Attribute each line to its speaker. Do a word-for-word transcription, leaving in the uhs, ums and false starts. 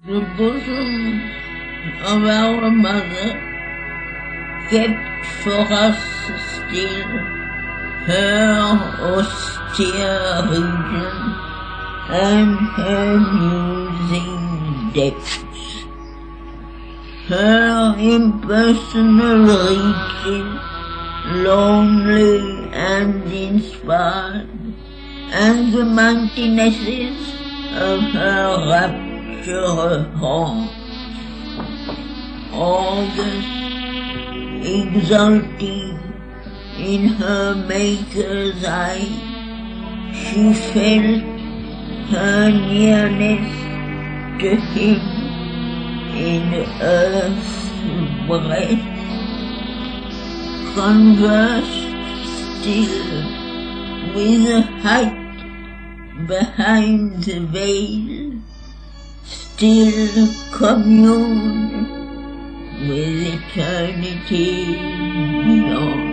Speaker 1: The bosom of our mother kept for us still her austere region and her musing depths. Her impersonal reaches, lonely and inspired, and the mightinesses of her rapture haunts. August, exulting in her Maker's eye, she felt her nearness to him in earth's breath, conversed still with the height behind the veil, still commune with eternity beyond.